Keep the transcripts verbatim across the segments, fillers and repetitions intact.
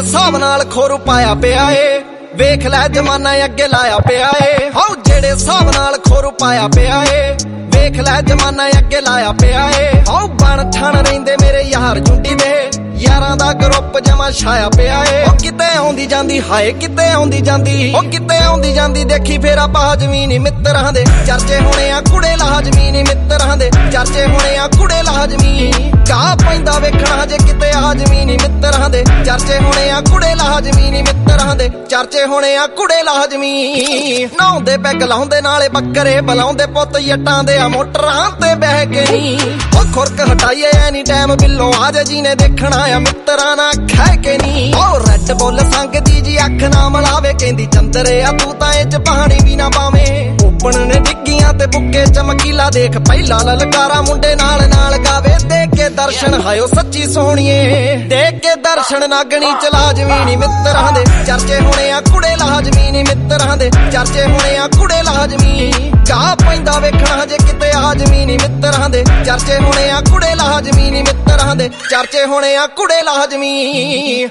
ਹਿਸਾਬ ਨਾਲ ਖੋਰੂ ਪਾਇਆ ਪਿਆ ਏ ਵੇਖ ਲੈ ਜਮਾਨਾ ਅੱਗੇ ਲਾਇਆ ਪਿਆ ਏ ਹਾਉ ਜਿਹੜੇ ਹਿਸਾਬ ਨਾਲ ਖੋਰੂ ਪਾਇਆ ਪਿਆ ਏ ਵੇਖ ਲੈ ਜਮਾਨਾ ਅੱਗੇ ਲਾਇਆ ਪਿਆ ਏ ਹਾਉ ਬਣ ਠਣ ਰਹਿੰਦੇ ਮੇਰੇ ਯਾਰ ਜੁੰਡੀ ਦੇ ਯਾਰਾਂ ਦਾ ਗਰੁੱਪ ਜਮਾ ਛਾਇਆ ਪਿਆ ਏ ਉਹ ਕਿਤੇ ਆਉਂਦੀ ਜਾਂਦੀ ਹਾਏ ਕਿਤੇ ਆਉਂਦੀ ਜਾਂਦੀ ਉਹ ਕਿਤੇ ਆਉਂਦੀ ਜਾਂਦੀ ਦੇਖੀ ਫੇਰ ਆਪਾਂ ਜ਼ਮੀਨੀ ਮਿੱਤਰਾਂ ਦੇ ਚਰਚੇ ਹੋਣੇ ਆ ਕੁੜੇ ਲਾਜ਼ਮੀ ਨੀ ਮਿੱਤਰਾਂ ਦੇ ਚਰਚੇ ਹੋਣੇ ਆ ਕੁੜੇ ਲਾਜ਼ਮੀ ਕਾ ਪੈਂਦਾ ਵੇਖਣਾ ਜੇ ਕਿਤੇ ਆ ਜ਼ਮੀਨੀ ਮਿੱਤਰਾਂ ਦੇ ਚਰਚੇ ਹੋਣੇ ਆ ਕੁੜੇ ਲਾਜ਼ਮੀ ਨੀ ਮਿੱਤਰਾਂ ਦੇ ਚਰਚੇ ਹੋਣੇ ਆ ਕੁੜੇ ਲਾਜ਼ਮੀ ਨਹਾਉਂਦੇ ਪੈਗ ਲਾਉਂਦੇ ਨਾਲੇ ਬੱਕਰੇ ਬਲਾਉਂਦੇ ਪੁੱਤ ਜੱਟਾਂ ਦੇ ਆ ਮੋਟਰਾਂ ਤੇ ਬਹਿ ਕੇ ਨੀ ਉਹ ਖੁਰਕ ਹਟਾਈਏ ਐਨੀ ਟਾਈਮ ਬਿੱਲੋ ਆਜੇ ਜੀ ਨੇ ਦੇਖਣਾ ਆ ਮਿੱਤਰਾਂ ਨਾ ਖਹਿ ਕੇ ਨੀ ਉਹ ਰੈੱਡ ਬੁੱਲ ਸੰਗਦੀ ਜੀ ਅੱਖ ਨਾ ਮਲਾਵੇ ਕਹਿੰਦੀ ਚੰਦਰੇ ਆ ਤੂੰ ਤਾਂ ਇਹ ਚ ਪਾਣੀ ਵੀ ਨਾ ਪਾਵੇਂ ਓਪਨ ਨੇ ਡਿੱਗੀਆਂ ਤੇ ਬੁੱਕੇ ਚਮਕੀਲਾ ਦੇਖ ਪਹਿਲਾ ਲਲਕਾਰਾ ਮੁੰਡੇ ਨਾਲ ਨਾਲ ਗਾਵੇ ਦੇਖ ਕੇ ਦਰਸ਼ਨ ਹਾਇਓ ਸੱਚੀ ਸੋਹਣੀਏ ਦੇਖ ਕੇ ਦਰਸ਼ਨ ਨਾਗਣੀ ਚ ਲਾਜ਼ਮੀ ਨੀ ਮਿੱਤਰਾਂ ਦੇ ਚਰਚੇ ਹੋਣੇ ਆ ਕੁੜੇ ਲਾਜ਼ਮੀ ਨੀ ਮਿੱਤਰਾਂ ਦੇ ਚਰਚੇ ਹੋਣੇ ਆ ਕੁੜੇ ਲਾਜ਼ਮੀ ਕਾ ਪੈਂਦਾ ਵੇਖਣਾ ਜੇ ਕਿਤੇ ਆ ਜ਼ਮੀਨੀ ਮਿੱਤਰਾਂ ਦੇ ਚਰਚੇ ਹੋਣੇ ਆ ਕੁੜੇ ਲਾਜ਼ਮੀ ਨੀ ਮਿੱਤਰਾਂ ਦੇ ਚਰਚੇ ਹੋਣੇ ਆ ਕੁੜੇ ਲਾਜ਼ਮੀ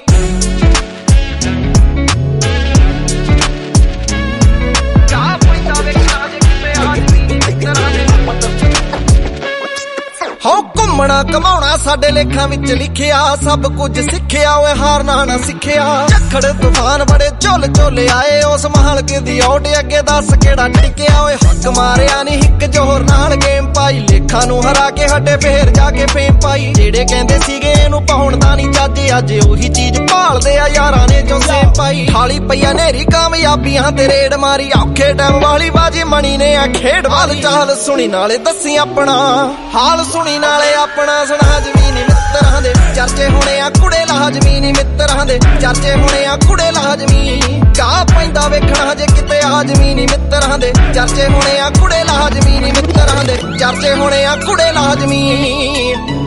ਹੋ ਘੁੰਮਣਾ ਕਮਾਉਣਾ ਸਾਡੇ ਲੇਖਾਂ ਵਿੱਚ ਲਿਖਿਆ ਸਭ ਕੁਝ ਸਿੱਖਿਆ ਓਏ ਹਾਰਨਾ ਨਾ ਸਿੱਖਿਆ ਝੱਖੜ ਤੂਫਾਨ ਬੜੇ ਝੁੱਲ ਝੁੱਲ ਆਏ ਉਸ ਮਹਲਕੇ ਦੀ ਓਟ ਅੱਗੇ ਦੱਸ ਕਿਹੜਾ ਟਿਕਿਆ ਓਏ ਹੱਕ ਮਾਰਿਆ ਨੀ ਇੱਕ ਜੋਹਰ ਨਾਲ ਗੇਮ ਪਾਈ ਲੇਖਾਂ ਨੂੰ ਹਰਾ ਕੇ ਹਟੇ ਫੇਰ ਜਾ ਕੇ ਫੇਮ ਪਾਈ ਜਿਹੜੇ ਕਹਿੰਦੇ ਸੀਗੇ ਇਹਨੂੰ ਪਾਉਣ ਦਾ ਨੀ ਚੱਜ ਅੱਜ ਉਹੀ ਚੀਜ਼ ਭਾਲਦੇ ਆ ਯਾਰਾਂ ਨੇ ਜੋ ਸੇਮ ਪਾਈ ਖਾਲੀ ਪਈਆ ਨੇਰੀ ਕਾਮਯਾਬੀਆਂ ਤੇ ਰੇਡ ਮਾਰੀ ਔਖੇ ਟਾਈਮ ਵਾਲੀ ਬਾਜੀ ਮਣੀ ਨੇ ਆ ਖੇਡ ਵਾਲ ਚਾਲ ਸੁਣੀ ਨਾਲੇ ਦੱਸੀ ਆਪਣਾ ਹਾਲ ਸੁਣੀ ਨਾਲੇ ਆਪਣਾ ਸੁਣਾ ਜ਼ਮੀਨੀ ਮਿੱਤਰਾਂ ਦੇ ਚਰਚੇ ਹੋਣੇ ਆ ਕੁੜੇ ਲਾਜ਼ਮੀ ਨੀ ਮਿੱਤਰਾਂ ਦੇ ਚਰਚੇ ਹੋਣੇ ਆ ਕੁੜੇ ਲਾਜ਼ਮੀ ਕਾ ਪੈਂਦਾ ਵੇਖਣਾ ਜੇ ਕਿਤੇ ਆ ਜ਼ਮੀਨੀ ਮਿੱਤਰਾਂ ਦੇ ਚਰਚੇ ਹੋਣੇ ਆ ਕੁੜੇ ਲਾਜ਼ਮੀ ਨੀ ਮਿੱਤਰਾਂ ਦੇ ਚਰਚੇ ਹੋਣੇ ਆ ਕੁੜੇ ਲਾਜ਼ਮੀ